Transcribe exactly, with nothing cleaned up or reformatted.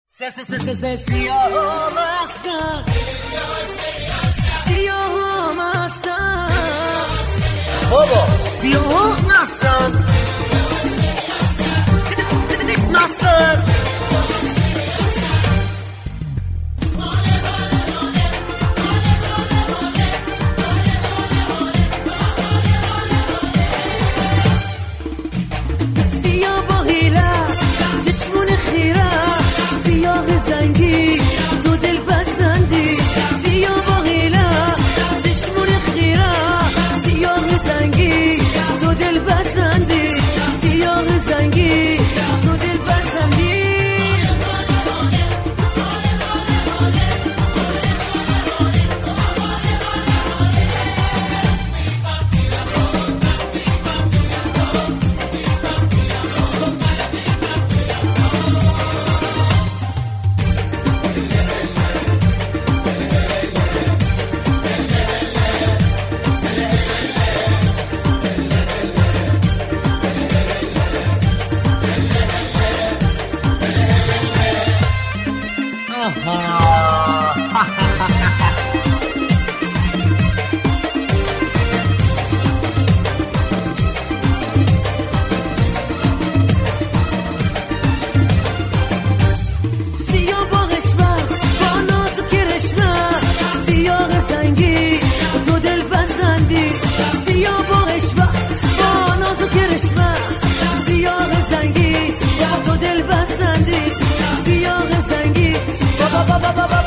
سه سه سه سه سه سیاه مستم سیاه مستم بابا سیاه مستم مستم سیاه با هیله چشمون خیره سیاه زنگی تو دل بسندی سیاه با هیله چشمون خیره سیاه زنگی تو دل بسندی سیاه زنگی تو دل بسندی سیاه با قشمت با ناز و کرشمه سیاه زنگی تو دل بسندی سیاه با قشمت با ناز و کرشمه سیاه زنگی تو دل بسندی سیاه زنگی با با با با با